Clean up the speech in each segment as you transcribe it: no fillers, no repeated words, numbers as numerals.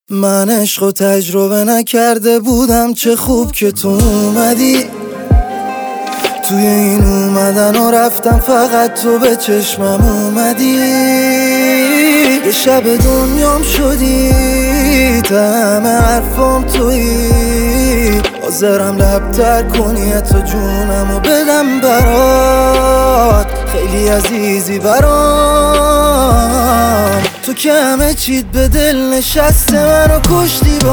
من عشقو تجربه نکرده بودم، چه خوب که تو اومدی. توی این اومدن و رفتم فقط تو به چشمم اومدی. یه شب دنیام شدی، همه حرفام تویی. حاضرم لبتر کنی حتی جونمو بدم برات، خیلی عزیزی برام. تو که همه چیت به دل نشسته، منو کشتی با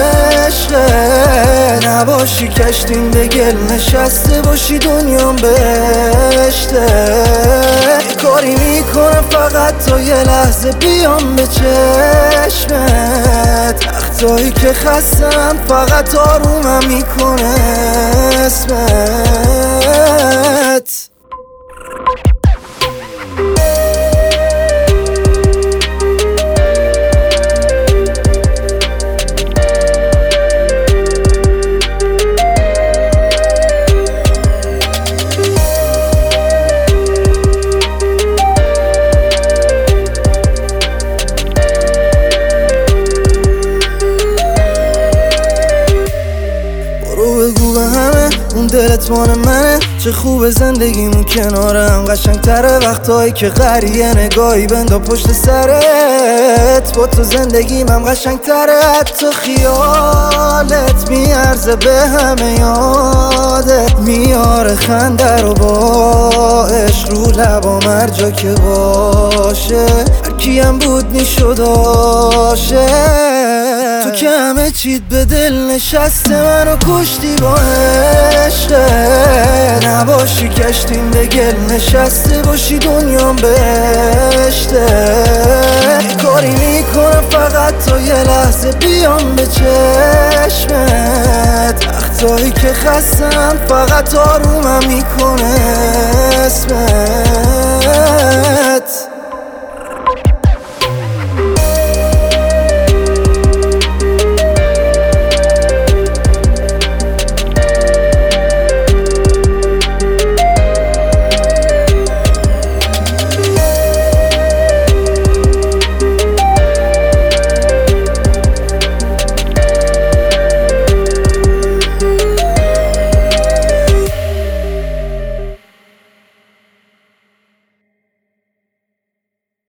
عشقت. نباشی کشتیم به گل نشسته، باشی دنیام بهشته. یه کاری میکنم فقط تا یه لحظه بیام به چشمت. وقتایی که خستم فقط آرومم میکنه اسمت. اون دلت مال منه، چه خوب زندگیمون کنارم. قشنگتره وقتایی که قریه نگاهی بندا پشت سرت. با تو زندگیم هم قشنگتره، حتی خیالت میارزه به همه یادت. میاره خنده رو با عشق رو لبام هر جا که باشه. هرکی هم بود میشد عاشق. تو که همه چیت به دل نشسته، منو کشتی با عشقت. نباشی کشتیم به گل نشسته، باشی دنیام بهشته. یه کاری میکنم فقط تا یه لحظه بیام به چشمت. وقتایی که خستم فقط آرومم میکنم